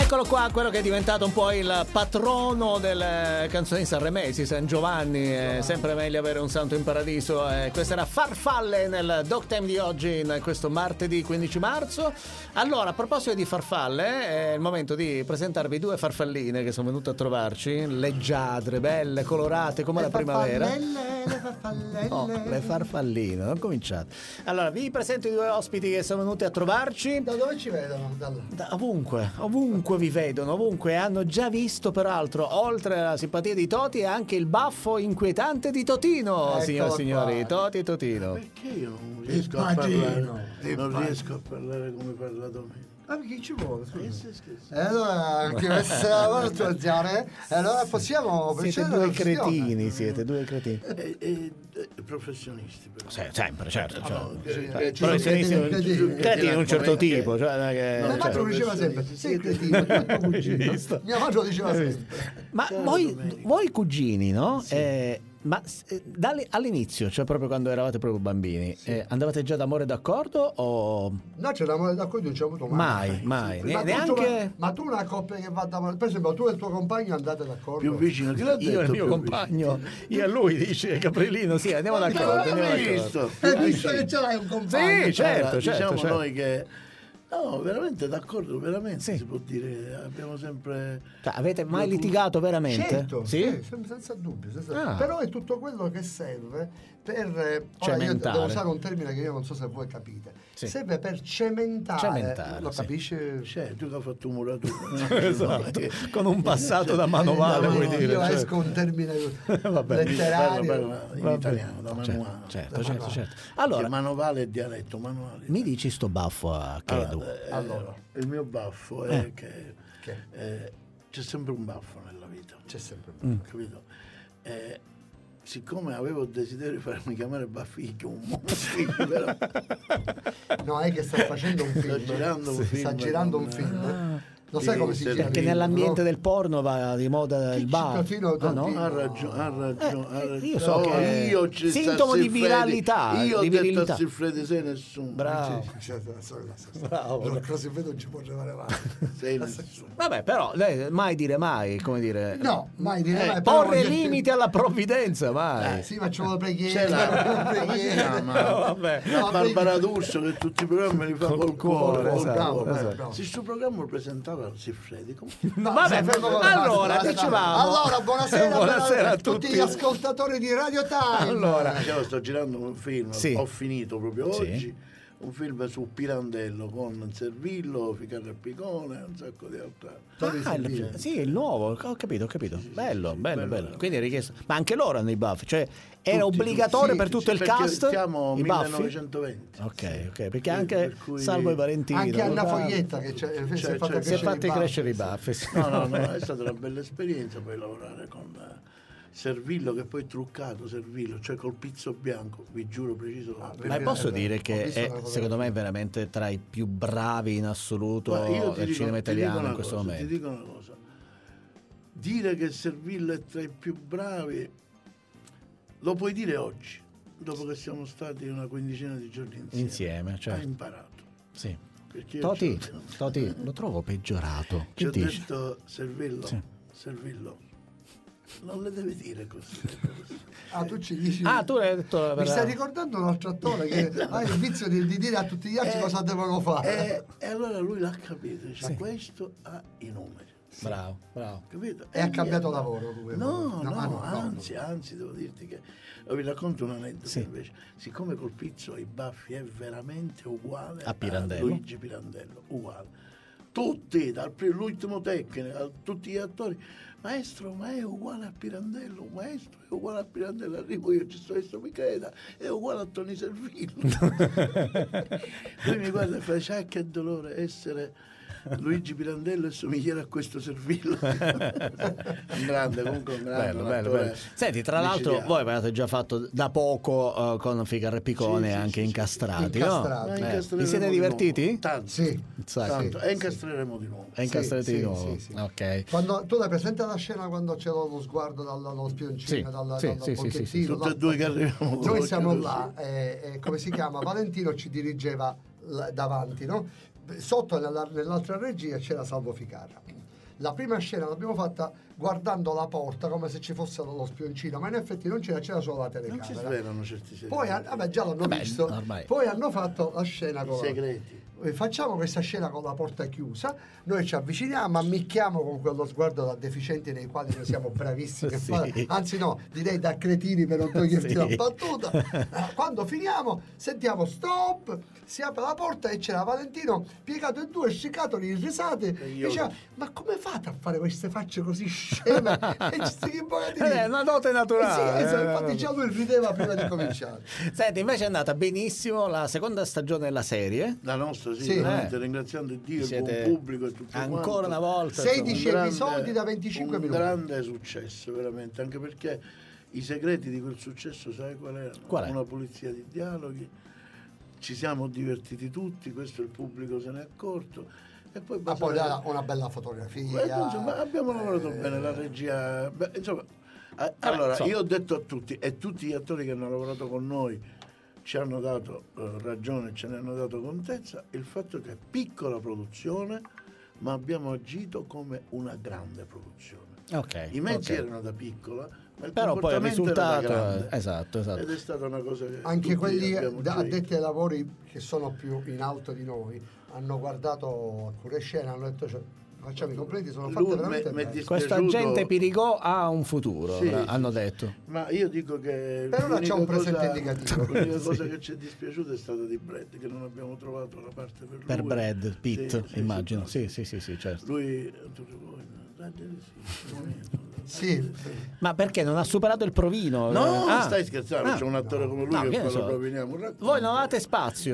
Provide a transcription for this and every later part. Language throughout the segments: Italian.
Eccolo qua, quello che è diventato un po' il patrono delle canzoni sanremesi, San Giovanni. È sempre meglio avere un santo in paradiso. Questo era Farfalle nel Dog Time di oggi, in questo martedì 15 marzo. Allora, a proposito di farfalle, è il momento di presentarvi due farfalline che sono venute a trovarci, leggiadre, belle, colorate come la primavera. Le farfallelle. No, le farfalline, non cominciate. Allora, vi presento i due ospiti che sono venuti a trovarci. Da dove ci vedono? Ovunque vi vedono, ovunque. Hanno già visto, peraltro, oltre alla simpatia di Toti, anche il baffo inquietante di Totino, signore e signori. Toti e Totino. Perché io non riesco a parlare? Non riesco a parlare come parla Domenico. Ah, perché ci vuole? Allora, anche questa è la valutazione. Allora possiamo. Siete due cretini, siete due cretini. Professionisti, però. Sempre, certo. Professionisti Cretini di un certo tipo. Mia madre lo diceva sempre. Sei cretino, mia madre lo diceva sempre. Ma voi cugini, no? Ma all'inizio, cioè proprio quando eravate proprio bambini, andavate già d'amore d'accordo o... No, c'è l'amore d'accordo, non c'è avuto mai. Mai. Ma tu una coppia che va d'amore, per esempio tu e il tuo compagno andate d'accordo? Più vicino, chi l'ha detto? Io e il mio compagno, io e lui, dice Caprilino, sì, andiamo d'accordo. Hai visto che ce l'hai un compagno? Sì, certo. Diciamo noi che... No, veramente d'accordo, veramente si può dire, abbiamo sempre... Cioè, avete mai litigato veramente? Certo, sì? senza dubbio. Però è tutto quello che serve per... Cementare. Io devo usare un termine che io non so se voi capite. Sì. Serve per cementare. Lo sì. capisci? Tu che hai fatto un muratura. Esatto. Con un passato da manovale, vuoi dire. Io certo. esco un termine letterario. In italiano, da manuale. Certo. Allora, manovale e dialetto, manuale. mi dici sto baffo a Kedu? Allora, il mio baffo è che c'è sempre un baffo nella vita. C'è sempre un baffo. Capito? Siccome avevo il desiderio di farmi chiamare Bafficchio, però... No, è che sta facendo un film. Sta girando un film. Lo sai come si chiama? Perché nell'ambiente del porno va di moda il baffo. No? Ha ragione. Io so che sintomo di viralità. Io ho di detto virilità. a Silfredi sei nessuno. Bravo. Non si vede, non ci può giocare avanti. Sei nessuno. Vabbè, però mai dire mai, come dire. No, mai dire mai. Porre limiti alla provvidenza, mai. Sì, facciamo la preghiera. C'è come si chiama? Barbara D'Urso che tutti i programmi li fa col cuore. Esatto. Se questo programma lo presentava Silfredi. Vabbè, allora dicevamo. Allora, buonasera a tutti gli ascoltatori di Radio Time. Allora, sto girando un film, ho finito proprio oggi. Un film su Pirandello con Servillo, Ficarra e Picone, un sacco di altre. sì, il nuovo, ho capito. Bello. Quindi è richiesto. Ma anche loro hanno i baffi, cioè era obbligatorio per tutto il cast. Siamo i baffi? 1920. Ok, perché anche Salvo e Valentino. Anche Anna Foglietta che si è fatta crescere i baffi. No, è stata una bella esperienza poi lavorare con Servillo, che poi è truccato Servillo, cioè col pizzo bianco, vi giuro preciso. Ma posso dire che è, secondo me, veramente tra i più bravi in assoluto del cinema italiano in questo momento. Ti dico una cosa, dire che Servillo è tra i più bravi lo puoi dire oggi, dopo che siamo stati una quindicina di giorni insieme. Certo. Hai imparato. Sì. Toti, lo trovo peggiorato. Ci ho detto Servillo, non le devi dire così. Tu ci dici. Tu l'hai detto. Mi stai ricordando un altro attore che ha il vizio di dire a tutti gli altri cosa devono fare. E allora lui l'ha capito, dice, questo ha i numeri. Bravo. Capito? E ha cambiato lavoro lui. No, anzi, devo dirti che vi racconto un aneddoto invece. Siccome col pizzo i baffi è veramente uguale a Pirandello. Luigi Pirandello, uguale. Tutti, dall'ultimo tecnico a tutti gli attori. Maestro, ma è uguale a Pirandello, maestro, è uguale a Pirandello. Arrivo io, ci sto questo mi creda, è uguale a Toni Servillo. Lui mi guarda e fa, che dolore essere Luigi Pirandello e somigliare a questo Servillo. un grande bello. Senti, tra l'altro voi avete già fatto da poco con Ficarra e Picone anche incastrati, no? Vi siete divertiti? Tanto. E incastreremo di nuovo. Incastrati di nuovo. Sì. Ok. Quando tu hai presente la scena quando c'è lo sguardo dallo spioncino, dal pochettino, tutti e due che arriviamo. Noi siamo là, come si chiama? Valentino ci dirigeva davanti, no? sotto nell'altra regia c'era Salvo Ficarra. La prima scena l'abbiamo fatta guardando la porta come se ci fosse lo spioncino, ma in effetti non c'era solo la telecamera. Non ci svelano certi segreti. Poi già l'hanno visto. Ormai. Poi hanno fatto la scena con segreti. Facciamo questa scena con la porta chiusa, noi ci avviciniamo, ammicchiamo con quello sguardo da deficienti nei quali noi siamo bravissimi, Sì. anzi no, direi da cretini per non toglierti Sì. la battuta. Quando finiamo sentiamo stop, si apre la porta e c'era Valentino piegato in due, sciccato di risate, diceva ma come fate a fare queste facce così sceme? E ci si È una dote naturale. Sì, infatti già lui rideva prima di cominciare. Senti, invece è andata benissimo la seconda stagione della serie. La nostra, Sì. veramente, ringraziando Dio, il Siete buon pubblico e tutto ancora quanto. una volta 16 Un grande- episodi da 25 un minuti. grande successo, veramente, anche perché i segreti di quel successo, sai qual erano? Qual è? Una pulizia di dialoghi, ci siamo divertiti tutti, questo il pubblico se n'è accorto. E poi Ma poi basare- una bella fotografia. Beh, insomma, abbiamo lavorato bene, la regia. Beh, insomma, allora, insomma. io ho detto a tutti, e tutti gli attori che hanno lavorato con noi ci hanno dato ragione, ce ne hanno dato contezza, il fatto che è piccola produzione, ma abbiamo agito come una grande produzione. Ok. I mezzi ok. erano da piccola, ma il Però poi il comportamento era da risultato grande. esatto. Ed è stata una cosa che Anche tutti quelli abbiamo gioito. addetti ai lavori che sono più in alto di noi hanno guardato alcune scene, hanno detto cioè, facciamo i completi, sono fatte Lui veramente m'è bene. Questo agente Pirigò ha un futuro, Sì, hanno sì, detto. Ma io dico che Per ora c'è un l'unica presente indicativo. L'unica Sì. cosa che ci è dispiaciuta è stata di Brad, che non abbiamo trovato la parte per lui. Per Brad Pitt, Sì, immagino. sì. Sì, certo. Lui Sì, Ma perché non ha superato il provino? no, Ah. stai scherzando, c'è un attore come lui No, che che ne fa so. lo proveniamo. Voi non avete spazio.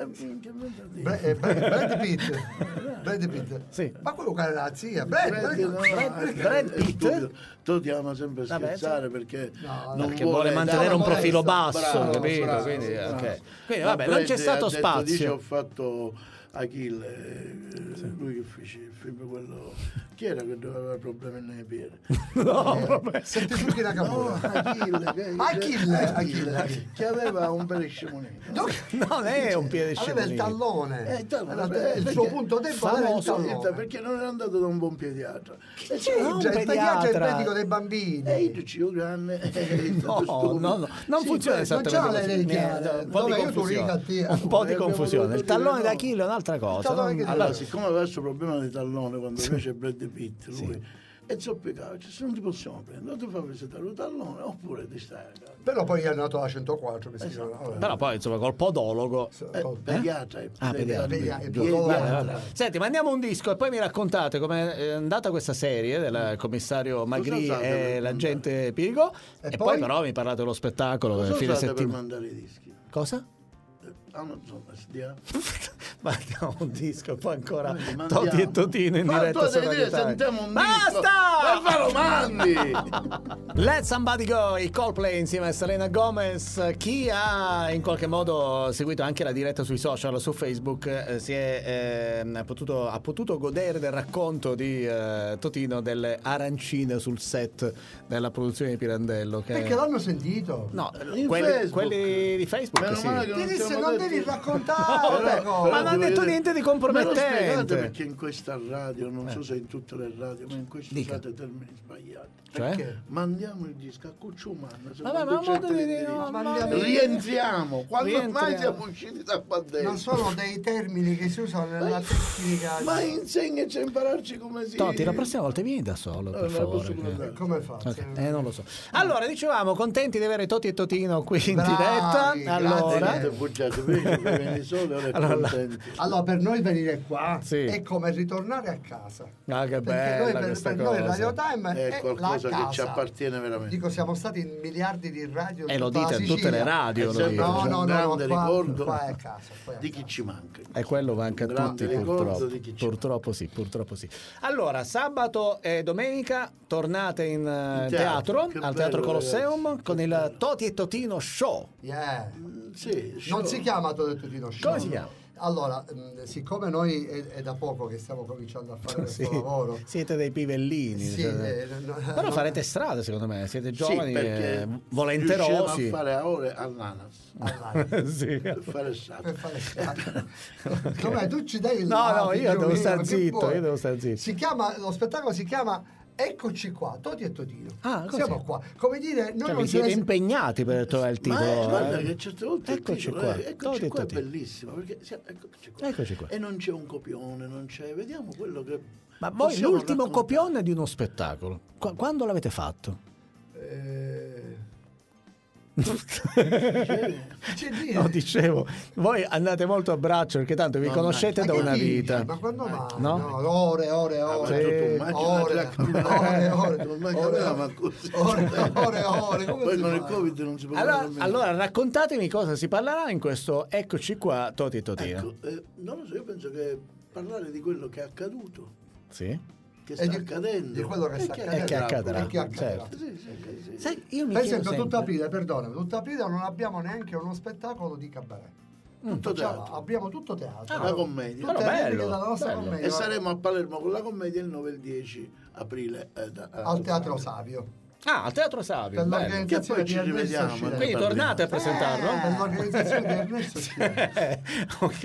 Brad Pitt. Brad Pitt. Sì. Ma quello che era la zia. Brad Pitt? Tu ti ama sempre Vabbè, scherzare perché No, non Perché vuole mantenere dare un profilo modesta. basso, Bravo, capito? bravo, Quindi, bravo. ok. Quindi Ma vabbè, non c'è Brad stato ha detto, dice, spazio. ho fatto Achille, lui che fece il film quello, chi era che aveva problemi nei piedi? No, vabbè. Senti tu chi la No, capura. Achille. che aveva un periscemonito. Non è un piede Aveva il scemonito. tallone. Il tallone, Il perché- suo punto debole era il famoso, tallone. Perché non era andato da un buon pediatra. Sì, un già, il pediatra è il pediatra. medico dei bambini. E io dicevo grande. No, non Sì, funziona non esattamente c'ha così. le Niente, un po' di Dove io tu confusione. riga, Un po' di abbiamo confusione. dovuto Il tallone dire no. d'Achille è un'altra cosa. tallone no? che- Allora, siccome aveva questo problema di tallone quando fece Brad Pitt, lui, e zoppicava, cioè, se non ti possiamo prendere, o ti fa visitare un tallone oppure ti stai a casa. Però poi è andato la 104 che si chiama. vabbè. Però poi insomma col podologo. Pediatra, pediatra. Pediatra. Senti, mandiamo un disco e poi mi raccontate com'è andata questa serie del commissario Magri usate per e l'agente Pirigò e poi poi? però mi parlate dello spettacolo Cosa fine usate per settimana. mandare i dischi? Cosa? Amazon SDA? Mandiamo un disco e poi ancora Noi mandiamo. Toti e Totino in Ma diretta tu su devi Radio dire, Italia. sentiamo un Basta! disco. Ma lo mandi! Let Somebody Go, i Coldplay insieme a Selena Gomez. Chi ha in qualche modo seguito anche la diretta sui social, su Facebook, ha potuto godere del racconto di Totino delle arancine sul set della produzione di Pirandello. Che... Perché l'hanno sentito. No, In quelli, Facebook. quelli di Facebook, Meno sì. male che Ti non disse siamo non detti- devi raccontare le Però- cose. Ma non ha devo detto dire- niente di Me lo compromettente. spiegate perché in questa radio, non so se in tutte le radio, ma in questa Dica. usate termini sbagliati. Cioè? Perché? Mandiamo il disco a Cucciumano. Vabbè, ma modo di dire, rientriamo. Quando mai Rientriamo. siamo usciti da qua dentro? Non sono dei termini che si usano nella tecnica. Ma insegnaci a impararci come si... Toti, la prossima volta vieni da solo, per me la favore. posso che- guardare. Come fa? Ok, non lo so. Allora, dicevamo, contenti di avere Toti e Totino qui in Bravi, diretta. grazie. Allora, Niente bugiato, prima che vieni solo, ora è Allora, contento. Allora, per noi venire qua Sì. è come ritornare a casa. ah, che Perché bella noi, questa per noi cosa. Radio Time È è qualcosa la che casa. ci appartiene veramente. Dico, siamo stati in miliardi di radio. E lo tutta la dite in tutte Sicilia. le radio, È lo sempre dite. No, un no, no, grande qua, ricordo qua è casa. Qua è di casa. chi ci manca. E quello manca a Un grande tutti, ricordo purtroppo. di chi ci Purtroppo sì, purtroppo sì. Allora, sabato e domenica tornate in teatro, Che al Teatro bello, Colosseum, ragazzi, con che il Toti e Totino Show. Yeah. Sì, Non si chiama Totino Show. Come si chiama? Allora, siccome noi è da poco che stiamo cominciando a fare questo Sì, lavoro, siete dei pivellini, sì, però farete strada secondo me, siete giovani, perché volenterosi. riusciamo a fare ore all'ANAS Sì. per fare stato. per fare strada. Com'è? Tu ci dai il No, là, io figlio devo mio, star che zitto, vuoi? io devo star zitto. Lo spettacolo si chiama Eccoci qua, Toti e Totino. Ah, così. Siamo qua. Come dire, noi Cioè, non vi ce ne siete impegnati per trovare il titolo. Guarda che certe volte Eccoci il titolo qua, eccoci Toti e qua è Totino. bellissimo perché eccoci qua. Eccoci qua. E non c'è un copione, non c'è, vediamo quello che Ma voi possiamo l'ultimo raccontare. copione di uno spettacolo, quando l'avete fatto? C'è dire. No, dicevo, voi andate molto a braccio perché tanto vi No, conoscete Ma da che una dici? vita. Ma quando mai? No? No, ore, Tu ore, come poi si con il fa? Covid non si può Allora, raccontatemi cosa si parlerà in questo Eccoci qua, Toti e Totino. ecco, non lo so, io penso che parlare di quello che è accaduto, Sì? che E sta di- accadendo di quello che sta E che accadrà, E che accadrà. certo. Sì. Sai, io mi Per chiedo esempio, tutto sempre- aprile, perdonami, tutto aprile non abbiamo neanche uno spettacolo di cabaret. Tutto teatro. Abbiamo tutto teatro. La commedia. Tutte Però le repliche bello, dalla nostra bello. commedia. E saremo a Palermo con la commedia il 9 e il 10 aprile al Teatro Savio. Ah, al Teatro Savio, Per bello. l'organizzazione Che poi di ci Ernesto rivediamo, Scirelli. Quindi tornate a presentarlo? Per l'organizzazione di Ernesto Scirelli. Ok,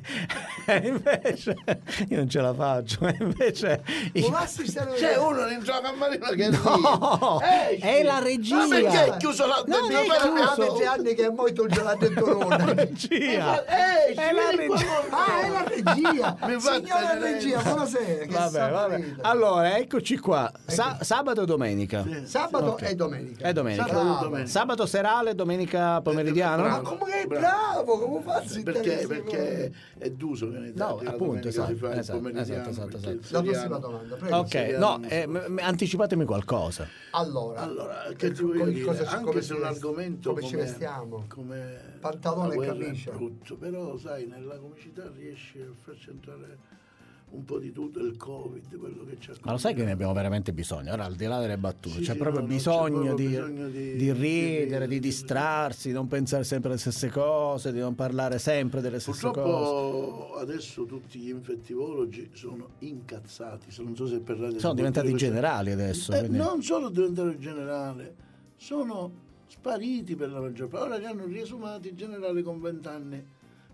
e invece io non ce la faccio. E invece Un assistente C'è uno in gioco a Marino che no, è la regia. Ma perché è chiuso la Non è Ha chiuso. 20 anni che è molto il gelato La regia. È la regia. Ah, è la regia. Mi fa Signora tenere- regia, buonasera. Che Vabbè. saporita. Allora, eccoci qua. Sabato e domenica. Sabato Ok. e domenica. È domenica. Bravo. Sabato serale, domenica pomeridiano? Ma come è bravo, come fazzi perché è d'uso che nei No, teatri la appunto, domenica esatto, si fa il esatto, pomeridiano, esatto, perché esatto. il La seriano- prossima domanda, prego. Ok, no, anticipatemi qualcosa. Allora, che ti voglio dire, come anche se è un ci argomento come ci vestiamo? come Pantalone la e guerra camicia. è brutto, però sai, nella comicità riesci a farci entrare un po' di tutto, il Covid, quello che c'è. Ma lo sai che ne abbiamo veramente bisogno? Ora, al di là delle battute, Sì, c'è sì, proprio no, bisogno, c'è di, proprio bisogno di ridere, di distrarsi, di non pensare sempre alle stesse cose, di non parlare sempre delle stesse cose. Purtroppo adesso tutti gli infettivologi sono incazzati, non so se per radio Sono diventati queste- generali adesso. quindi- Non solo diventare generale, sono spariti per la maggior parte. Ora li hanno riesumati generali con 20 anni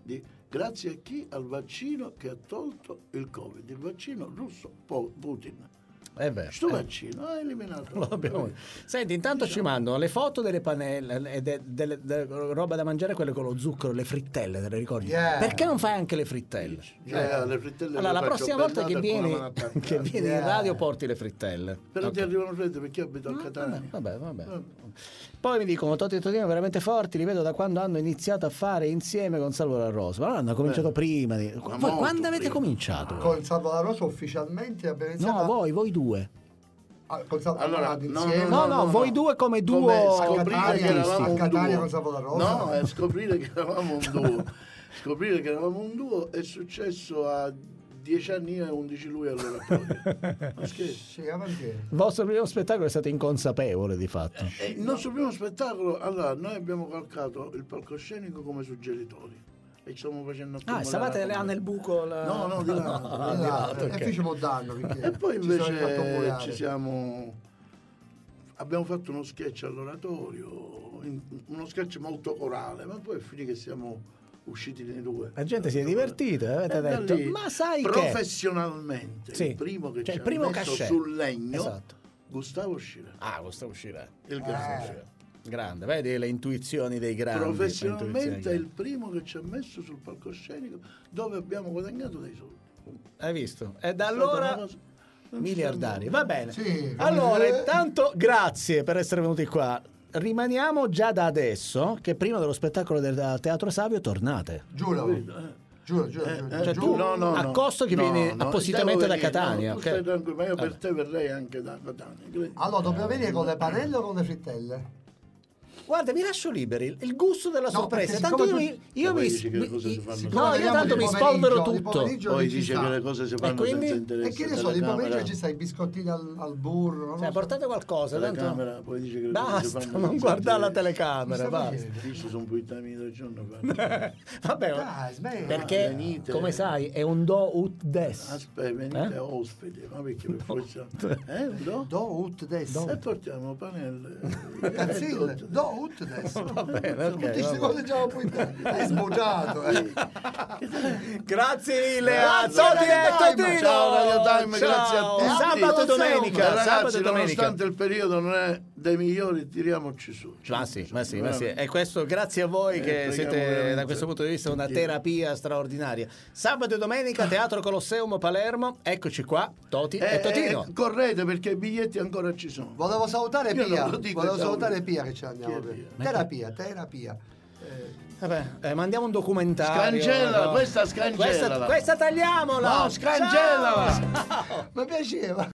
grazie a chi? Al vaccino che ha tolto il Covid, il vaccino russo Putin. È vero. Questo vaccino ha eliminato. Lo abbiamo- Senti, intanto ci mandano le foto delle panelle e delle roba da mangiare, quelle con lo zucchero, le frittelle, te le ricordi? Yeah. Perché non fai anche le frittelle? Le frittelle Allora, le la faccio prossima volta che bendate con la vieni, mano attaccata. che vieni in radio porti le frittelle. Però Ok. ti arrivano fredde perché io abito a Catania. Vabbè. Poi mi dicono Toti e Totino veramente forti, li vedo da quando hanno iniziato a fare insieme con Salvo La Rosa. Ma loro hanno cominciato prima. Voi molto quando avete prima. cominciato? Con Salvo La Rosa ufficialmente abbiamo iniziato No, voi due. con Salvo La Allora, Rosa no, insieme No, voi due come duo scoprire che eravamo a un Catania duo. con Salvo La Rosa. No, è scoprire che eravamo un duo. Scoprire che eravamo un duo è successo a 10 anni io e 11 lui all'oratorio. Ma scherzo. Sì, avanti. Il vostro primo spettacolo è stato inconsapevole di fatto. Il nostro primo spettacolo, allora, noi abbiamo calcato il palcoscenico come suggeritori e ci stiamo facendo accumulare stavate la là commedia. nel buco. No, di là. ok. E fecimo danno perché E poi ci sono fatto invece volare. ci siamo. Abbiamo fatto uno sketch all'oratorio, uno sketch molto corale, ma poi finì che siamo usciti nei due. La gente si è divertita, avete E da detto, lì, ma sai che... professionalmente Sì, il primo che cioè ci il primo ha messo cachet. sul legno, Esatto. Gustavo Scira, Ah, questo uscirà. il grande. Grande, vedi le intuizioni dei grandi. le intuizioni Professionalmente dei è il primo che ci ha messo sul palcoscenico dove abbiamo guadagnato dei soldi. grandi. Hai visto? E da È stata una allora cosa- miliardari. Va bene. Sì, Allora, come- intanto grazie per essere venuti qua. Rimaniamo già da adesso che prima dello spettacolo del Teatro Savio tornate. Giuro. Giuro. Cioè, giuro. tu- a costo che vieni appositamente da Catania, tu ok? stai tranquillo, ma io per te verrei anche da Catania. credi? Allora, dobbiamo venire con le panelle o con le frittelle? Guarda, vi lascio liberi, il gusto della No, sorpresa. perché Tanto siccome io poi mi. dici che le cose si fanno No, io tanto mi spolvero tutto. Poi dice che le cose si fanno quindi? senza E interesse che ne so, della di pomeriggio Camera. ci sta i biscottini al burro. non lo so. Portate qualcosa, Della tanto. Camera, poi dice che le cose si Basta, fanno non senza guardare la interesse. telecamera, Mi sta basta. facendo? Dici sono puttani da giorno fa. Vabbè, Dai, smetti. perché venite. come sai è un do ut des. Aspetta, venite ospite, ma perché per forza? Un do? Do ut des. E portiamo panelle. Cazzille, do ut des. Va bene, ok, Tutti questi va cose già ho puntato. Hai sbocciato, Grazie mille a Grazie, Toti e Radio Time. Totino. Ciao, Radio Time, grazie a Ciao. tutti. Sabato e E domenica. Sabato ragazzi, e domenica. nonostante il periodo non è dei migliori, tiriamoci su. Ma sì. E questo grazie a voi che preghiamo siete veramente. da questo punto di vista una Dio. terapia straordinaria. Sabato e domenica, Teatro Colosseum Palermo. Eccoci qua, Toti e Totino. Correte perché i biglietti ancora ci sono. Volevo salutare Io Pia. non lo dico, Volevo ciao. salutare Pia che ce l'andiamo Chi è per. Pia? Terapia. Vabbè, mandiamo un documentario. Scangellala, no? questa scangellala. Questa tagliamola. No, scangellala. Ciao. Mi piaceva.